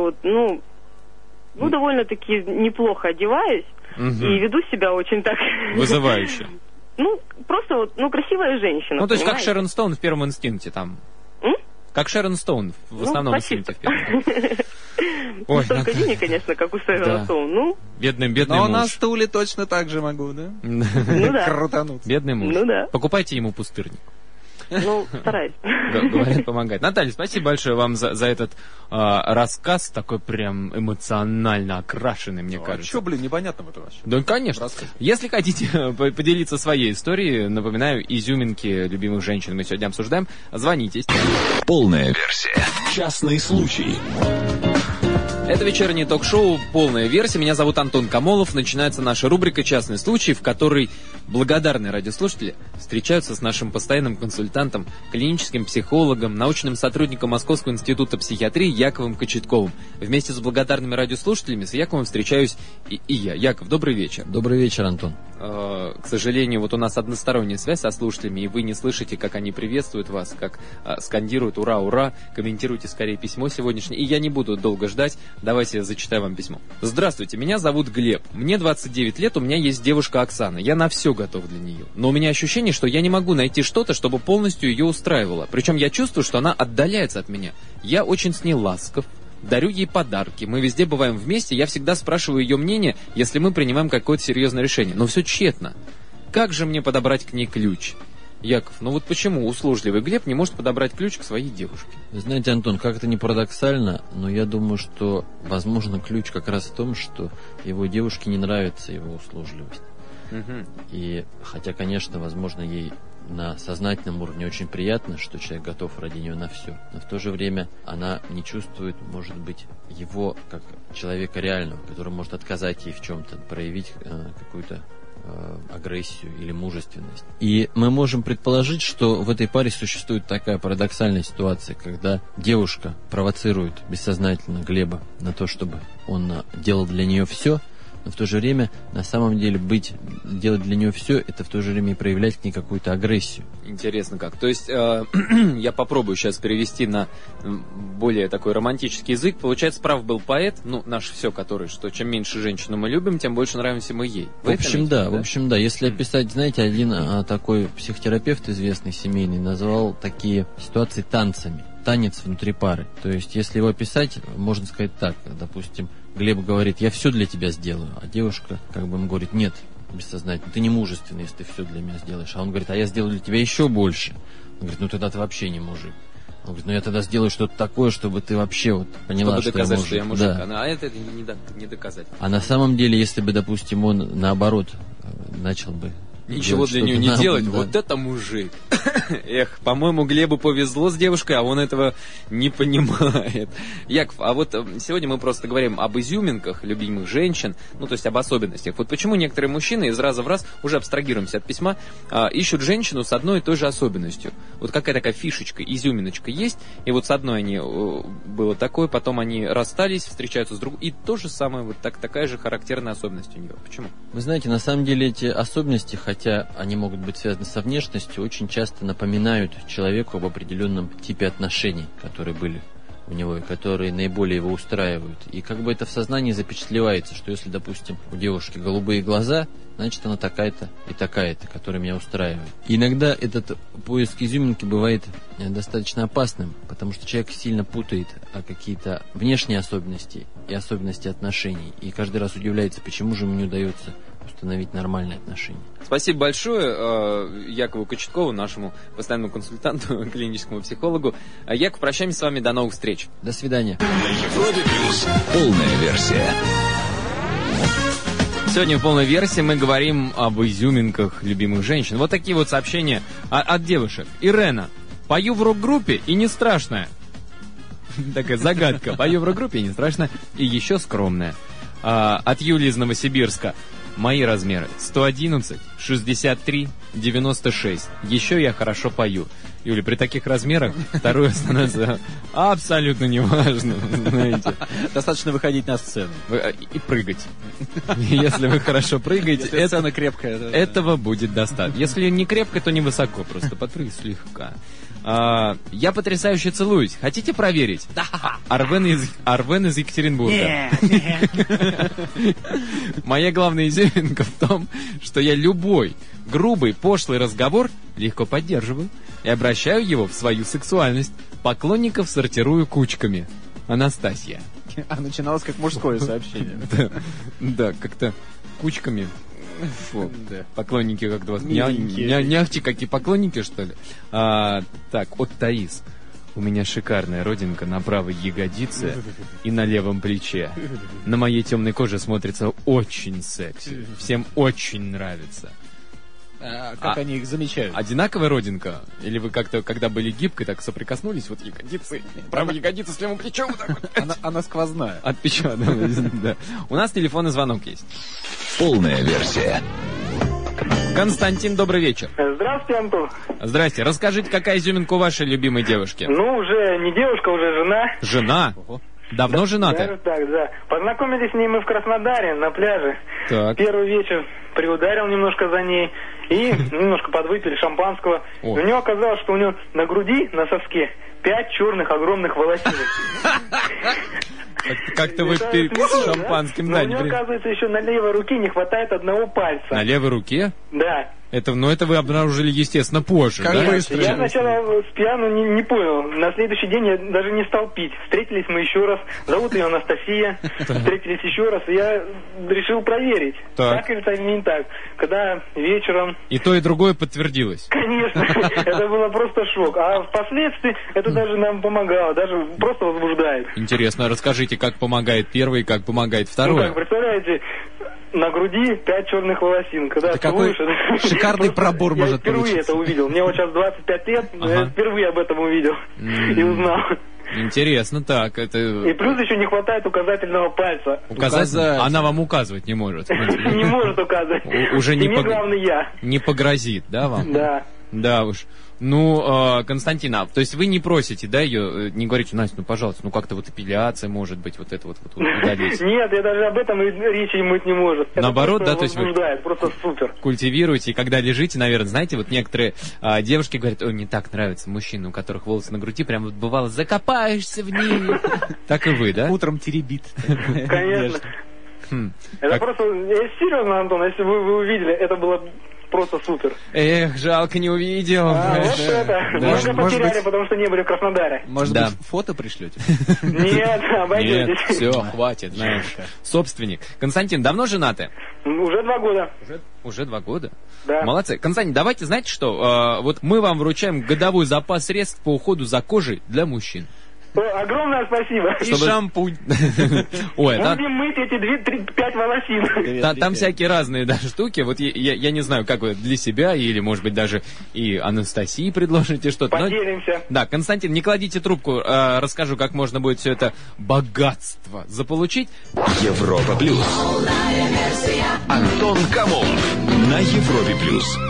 довольно-таки неплохо одеваюсь и веду себя очень так... Вызывающе. Просто красивая женщина. То есть как Шерон Стоун в «Первом инстинкте» там. Как Шерон Стоун в основном инстинкте в «Первом». Ой, столько денег, конечно, как у Шерон Стоун. Бедный муж. Но на стуле точно так же могу, да? Да. Крутануться. Бедный муж. Да. Покупайте ему пустырник. Стараюсь. Говорят, помогает. Наталья, спасибо большое вам за этот рассказ, такой прям эмоционально окрашенный, мне кажется. Что, непонятно это вообще? Да, конечно. Если хотите поделиться своей историей, напоминаю, изюминки любимых женщин мы сегодня обсуждаем, звоните. Полная версия. Частный случай. Это вечернее ток-шоу «Полная версия». Меня зовут Антон Камолов. Начинается наша рубрика «Частный случай», в которой благодарные радиослушатели встречаются с нашим постоянным консультантом, клиническим психологом, научным сотрудником Московского института психиатрии Яковом Кочетковым. Вместе с благодарными радиослушателями с Яковом встречаюсь и я. Яков, добрый вечер. Добрый вечер, Антон. К сожалению, у нас односторонняя связь со слушателями, и вы не слышите, как они приветствуют вас, как скандируют «Ура, ура!», комментируйте скорее письмо сегодняшнее, и я не буду долго ждать. Давайте я зачитаю вам письмо. Здравствуйте, меня зовут Глеб. Мне 29 лет, у меня есть девушка Оксана. Я на все готов для нее. Но у меня ощущение, что я не могу найти что-то, чтобы полностью ее устраивало. Причем я чувствую, что она отдаляется от меня. Я очень с ней ласков, дарю ей подарки. Мы везде бываем вместе, я всегда спрашиваю ее мнение, если мы принимаем какое-то серьезное решение. Но все тщетно. Как же мне подобрать к ней ключ? Яков, почему услужливый Глеб не может подобрать ключ к своей девушке? Вы знаете, Антон, как это не парадоксально, но я думаю, что, возможно, ключ как раз в том, что его девушке не нравится его услужливость. И, хотя, конечно, возможно, ей на сознательном уровне очень приятно, что человек готов ради нее на все. Но в то же время она не чувствует, может быть, его как человека реального, который может отказать ей в чем-то, проявить какую-то агрессию или мужественность. И мы можем предположить, что в этой паре существует такая парадоксальная ситуация, когда девушка провоцирует бессознательно Глеба на то, чтобы он делал для нее все, но в то же время, на самом деле, делать для нее все, это в то же время и проявлять к ней какую-то агрессию. Интересно как. То есть, я попробую сейчас перевести на более такой романтический язык. Получается, прав был поэт, наш все, который, что чем меньше женщину мы любим, тем больше нравимся мы ей. В общем, да. Если описать, знаете, один такой психотерапевт известный, семейный, назвал такие ситуации танцами. Танец внутри пары. То есть, если его описать, можно сказать так, допустим, Глеб говорит, я все для тебя сделаю, а девушка как бы ему говорит, нет, бессознательно, ты не мужественный, если ты все для меня сделаешь. А он говорит, а я сделаю для тебя еще больше. Он говорит, тогда ты вообще не мужик. Он говорит, я тогда сделаю что-то такое, чтобы ты вообще поняла, чтобы доказать, что я мужик. Да. А это не доказать. А на самом деле, если бы, допустим, он наоборот начал бы ничего для нее не делать, да. Вот это мужик. Эх, по-моему, Глебу повезло с девушкой, а он этого не понимает. Яков, а вот сегодня мы просто говорим об изюминках любимых женщин, то есть об особенностях. Вот почему некоторые мужчины из раза в раз, уже абстрагируемся от письма, ищут женщину с одной и той же особенностью. Вот какая такая фишечка, изюминочка есть, и вот с одной они было такое, потом они расстались, встречаются с другой, и то же самое, вот такая же характерная особенность у нее. Почему? Вы знаете, на самом деле эти особенности, хотя они могут быть связаны со внешностью, очень часто напоминают человеку об определенном типе отношений, которые были у него и которые наиболее его устраивают. И как бы это в сознании запечатлевается, что если, допустим, у девушки голубые глаза, значит она такая-то и такая-то, которая меня устраивает. И иногда этот поиск изюминки бывает достаточно опасным, потому что человек сильно путает какие-то внешние особенности и особенности отношений. И каждый раз удивляется, почему же ему не удается установить нормальные отношения. Спасибо большое Якову Кочеткову, нашему постоянному консультанту, клиническому психологу. Яков, прощаемся с вами, до новых встреч. До свидания. Европе плюс. Полная версия. Сегодня в полной версии мы говорим об изюминках любимых женщин. Вот такие вот сообщения от девушек. Ирена. Пою в рок-группе и не страшная. Такая загадка. Пою в рок-группе и не страшная. И еще скромная. От Юли из Новосибирска. Мои размеры 111, 63, 96. Еще я хорошо пою. Юля, при таких размерах второе становится абсолютно неважно, знаете. Достаточно выходить на сцену. И прыгать. Если вы хорошо прыгаете, сцена крепкая. Этого будет достаточно. Если не крепко, то невысоко, просто подпрыгай слегка. Я потрясающе целуюсь. Хотите проверить? Да. Арвен из Екатеринбурга. Моя главная изюминка в том, что я любой грубый, пошлый разговор легко поддерживаю и обращаю его в свою сексуальность. Поклонников сортирую кучками. Анастасия. А начиналось как мужское сообщение. Да, как-то кучками. Фу, да. Поклонники как-то вас не ахти, какие поклонники, что ли? Так, от Таис. У меня шикарная родинка на правой ягодице и на левом плече. На моей темной коже смотрится очень секси. Всем очень нравится. Как они их замечают? Одинаковая родинка? Или вы как-то, когда были гибкой, так соприкоснулись, вот ягодицы, правая ягодица с левым плечом, вот так вот. Она сквозная. От плеча, да. У нас телефонный звонок есть. Полная версия. Константин, добрый вечер. Здравствуйте, Антон. Здрасте. Расскажите, какая изюминка у вашей любимой девушки? Уже не девушка, уже жена. Жена? Давно женаты? Даже так, да. Познакомились с ней мы в Краснодаре на пляже. Так. Первый вечер приударил немножко за ней и немножко подвыпили шампанского. У нее оказалось, что у нее на груди, на соске 5 черных огромных волосинок. Как-то вы с шампанским, да? Но у нее, оказывается, еще на левой руке не хватает одного пальца. На левой руке? Да. Это вы обнаружили, естественно, позже, как да? Быстро. Я сначала с пьяну не понял. На следующий день я даже не стал пить. Встретились мы еще раз. Зовут ее Анастасия. Встретились еще раз. И я решил проверить, так или так, не так. Когда вечером... И то, и другое подтвердилось. Конечно. Это было просто шок. А впоследствии это даже нам помогало. Даже просто возбуждает. Интересно. Расскажите, как помогает первый, как помогает второй. Представляете... на груди 5 черных волосин. Когда это какой шикарный пробор может получиться. Я впервые это увидел. Мне вот сейчас 25 лет, но я впервые об этом увидел и узнал. Интересно, так, это... И плюс еще не хватает указательного пальца. Указать? Она вам указывать не может. Не может указывать. Уже не главный я. Не погрозит, да, вам? Да. Да уж. Ну, Константин, то есть вы не просите, да, ее, не говорите, Настя, ну, пожалуйста, ну, как-то вот эпиляция, может быть, вот это вот удалить? Нет, я даже об этом речи быть не может. Наоборот, да, то есть вы просто супер. Культивируете, и когда лежите, наверное, знаете, вот некоторые девушки говорят, ой, мне так нравятся мужчины, у которых волосы на груди, прям вот бывало, закопаешься в них. Так и вы, да? Утром теребит. Конечно. Это просто, серьезно, Антон, если вы увидели, это было... Просто супер. Эх, жалко, не увидел. Вот это. Может, потеряли, потому что не были в Краснодаре. Может быть, фото пришлете? Нет, обойдетесь. Нет, все, хватит, знаешь. Собственник. Константин, давно женаты? Уже 2 года. Уже 2 года? Да. Молодцы. Константин, давайте, знаете что? Вот мы вам вручаем годовой запас средств по уходу за кожей для мужчин. Огромное спасибо. И шампунь. Будем мыть эти 5 волосин. Там всякие разные штуки. Вот я не знаю, как вы для себя, или, может быть, даже и Анастасии предложите что-то. Поделимся. Да, Константин, не кладите трубку. Расскажу, как можно будет все это богатство заполучить. Европа Плюс. Антон Камолов на Европе Плюс.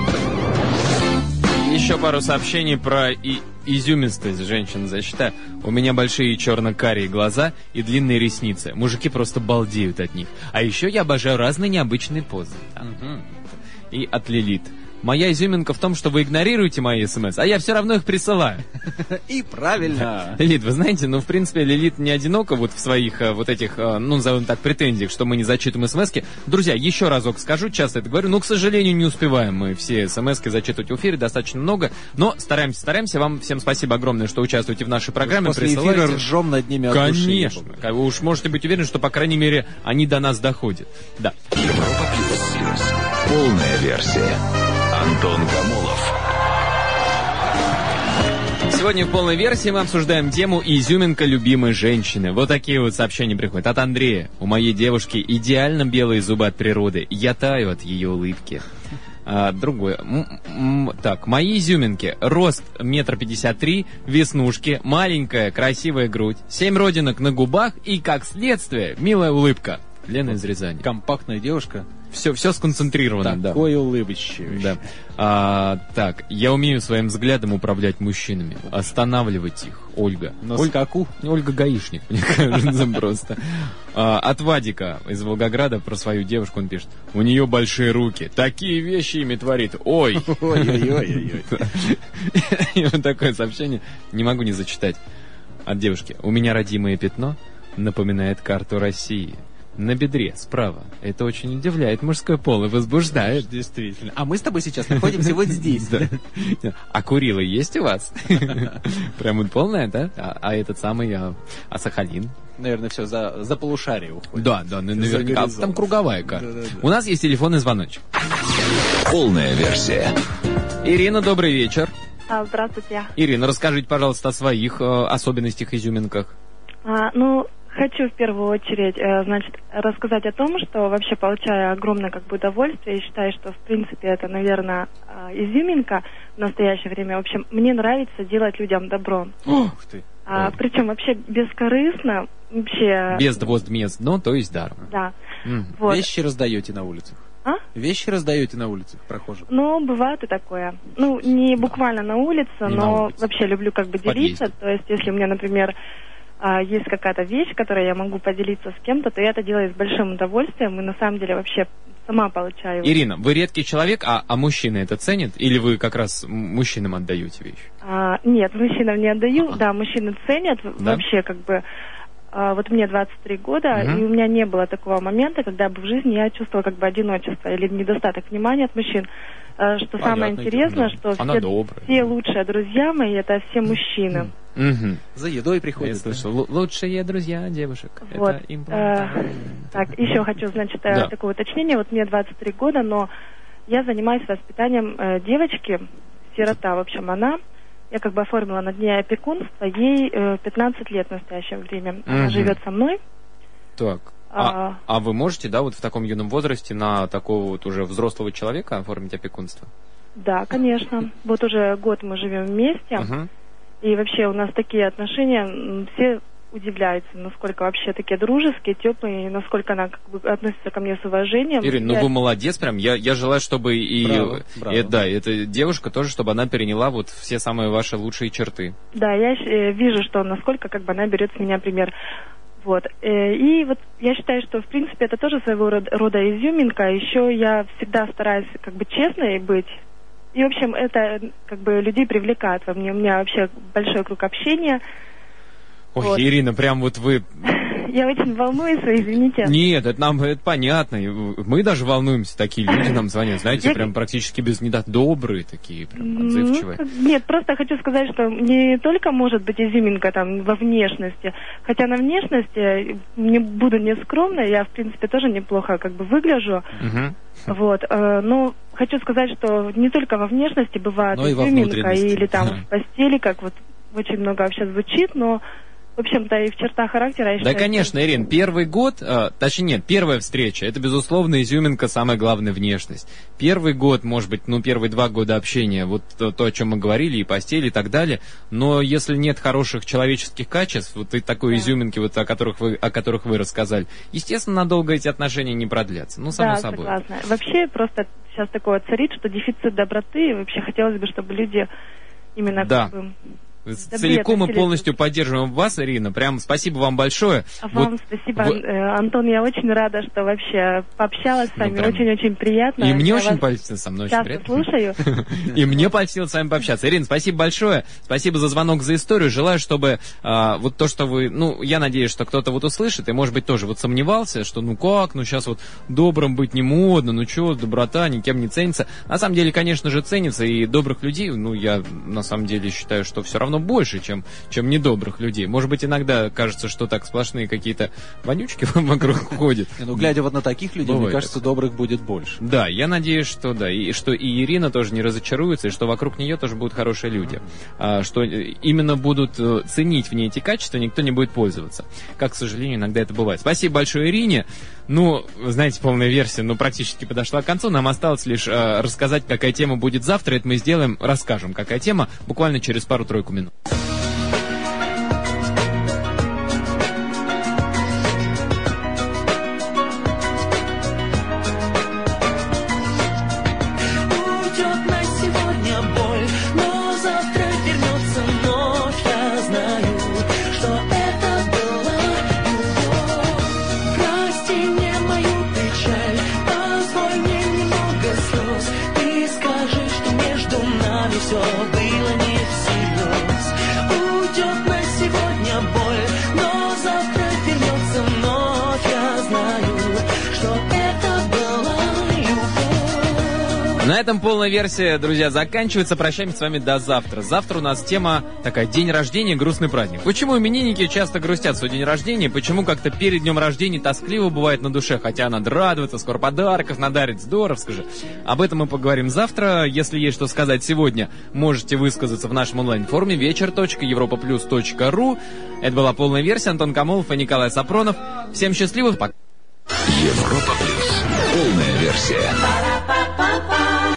Еще пару сообщений про изюмистость женщин зачитаю. У меня большие черно-карие глаза и длинные ресницы. Мужики просто балдеют от них. А еще я обожаю разные необычные позы. И от Лилит. Моя изюминка в том, что вы игнорируете мои смс, а я все равно их присылаю. И правильно. Лилит, вы знаете, в принципе, Лилит не одинока вот в своих вот этих, назовем так, претензиях, что мы не зачитываем смски. Друзья, еще разок скажу, часто это говорю, но, к сожалению, не успеваем мы все смски зачитывать в эфире, достаточно много, но стараемся. Вам всем спасибо огромное, что участвуете в нашей программе. После эфира ржем над ними от души. Конечно. Вы уж можете быть уверены, что, по крайней мере, они до нас доходят. Да. Европа Плюс. Полная версия. Антон Камолов. Сегодня в полной версии мы обсуждаем тему изюминка любимой женщины. Вот такие вот сообщения приходят от Андрея. У моей девушки идеально белые зубы от природы. Я таю от ее улыбки. Другое. Так, мои изюминки. Рост 1,53 м, веснушки, маленькая красивая грудь, 7 родинок на губах и, как следствие, милая улыбка. Лена из Рязани. Компактная девушка. Все сконцентрировано. Такое улыбище. Да. Так, я умею своим взглядом управлять мужчинами, останавливать их. Ольга. На скаку? Ольга гаишник, мне кажется, просто. От Вадика из Волгограда про свою девушку он пишет. У нее большие руки, такие вещи ими творит. Ой. Ой-ой-ой. И вот такое сообщение не могу не зачитать от девушки. У меня родимое пятно напоминает карту России. На бедре, справа. Это очень удивляет мужской пол и возбуждает. Действительно. А мы с тобой сейчас находимся вот здесь. А Курила есть у вас? Прям вот полная, да? А этот самый, а Сахалин? Наверное, все за полушарие уходит. Да, наверняка. Там круговая карта. У нас есть телефонный звоночек. Полная версия. Ирина, добрый вечер. Здравствуйте. Ирина, расскажите, пожалуйста, о своих особенностях, изюминках. Хочу в первую очередь, рассказать о том, что вообще получаю огромное удовольствие и считаю, что в принципе это, наверное, изюминка в настоящее время. В общем, мне нравится делать людям добро. Ух ты! Причем вообще бескорыстно, вообще... Без возмездно, но то есть даром. Да. Вот. Вещи раздаете на улицах? Вещи раздаете на улицах прохожим? Бывает и такое. Не буквально на улице, но вообще люблю делиться. То есть, если у меня, например, есть какая-то вещь, которой я могу поделиться с кем-то, то я это делаю с большим удовольствием и на самом деле вообще сама получаю. Ирина, вы редкий человек, а мужчины это ценят? Или вы как раз мужчинам отдаете вещи? Нет, мужчинам не отдаю. Да, мужчины ценят. Да? Вообще вот мне 23 года, и у меня не было такого момента, когда бы в жизни я чувствовала одиночество или недостаток внимания от мужчин. Что самое интересное, что все лучшие друзья мои, это все мужчины. За едой приходят. Я слышал, лучшие друзья девушек. Вот. Это имплант. Так, еще хочу, такое уточнение. Вот мне 23 года, но я занимаюсь воспитанием девочки, сирота, в общем, я оформила над ней опекунство, ей 15 лет в настоящее время. Она живет со мной. Так. А вы можете, да, вот в таком юном возрасте на такого вот уже взрослого человека оформить опекунство? Да, конечно. Вот уже год мы живем вместе. И вообще у нас такие отношения, все удивляются, насколько вообще такие дружеские, теплые, и насколько она как бы относится ко мне с уважением. Ирина, ну вы молодец прям. Я желаю, чтобы эта девушка тоже, чтобы она переняла вот все самые ваши лучшие черты. Да, я вижу, что насколько как бы она берет с меня пример. Вот. И вот я считаю, что в принципе это тоже своего рода изюминка. Еще я всегда стараюсь как бы честной быть. И, в общем, это как бы людей привлекает во мне. У меня вообще большой круг общения. Ой, вот. Ирина, прям вот вы... Я очень волнуюсь, извините. Нет, это понятно. Мы даже волнуемся, такие люди нам звонят. Знаете, прям практически добрые такие, прям отзывчивые. Нет, просто хочу сказать, что не только может быть изюминка там во внешности, хотя на внешности, не буду нескромной, я, в принципе, тоже неплохо как бы выгляжу. Вот, но хочу сказать, что не только во внешности бывает изюминка или там в постели, как вот очень много вообще звучит, но в общем-то и в чертах характера я считаю... Да, конечно, Ирин, первый год, точнее нет, первая встреча, это, безусловно, изюминка, самая главная внешность. Первый год, может быть, первые 2 года общения, вот то, о чем мы говорили, и постель, и так далее, но если нет хороших человеческих качеств, вот и такой изюминки, вот о которых вы рассказали, естественно, надолго эти отношения не продлятся, само собой. Да, согласна. Вообще, просто сейчас такое царит, что дефицит доброты, и вообще хотелось бы, чтобы люди именно как бы... Целиком и полностью поддерживаем вас, Ирина. Прям спасибо вам большое. Вам спасибо, Антон. Я очень рада, что вообще пообщалась с вами. Очень-очень приятно. И мне очень польстило, со мной очень приятно. Слушаю. И мне польстило с вами пообщаться. Ирина, спасибо большое. Спасибо за звонок, за историю. Желаю, чтобы вот то, что вы... я надеюсь, что кто-то вот услышит, и, может быть, тоже вот сомневался, что сейчас вот добрым быть не модно, доброта никем не ценится. На самом деле, конечно же, ценится, и добрых людей, я на самом деле считаю, что все равно больше, чем недобрых людей. Может быть, иногда кажется, что так сплошные какие-то вонючки вокруг ходят. Глядя вот на таких людей, мне кажется, добрых будет больше. Да, я надеюсь, что да. И что и Ирина тоже не разочаруется, и что вокруг нее тоже будут хорошие люди. Что именно будут ценить в ней эти качества, никто не будет пользоваться. Как, к сожалению, иногда это бывает. Спасибо большое Ирине. Знаете, полная версия, практически подошла к концу. Нам осталось лишь рассказать, какая тема будет завтра. Это мы сделаем, расскажем, какая тема, буквально через пару-тройку минут. Все было не всерьез. Уйдет на сегодня боль, но завтра вернется вновь. Я знаю, что это была любовь. На этом полная версия, друзья, заканчивается. Прощаемся с вами до завтра. Завтра у нас тема такая: день рождения, грустный праздник. Почему именинники часто грустят в свой день рождения? Почему как-то перед днем рождения тоскливо бывает на душе? Хотя надо радоваться, скоро подарков надарить, здорово, скажи. Об этом мы поговорим завтра. Если есть что сказать сегодня, можете высказаться в нашем онлайн-форуме вечер.европаплюс.ру. Это была полная версия. Антон Камолов и Николай Сапронов. Всем счастливых, пока. Европа Плюс. Полная версия.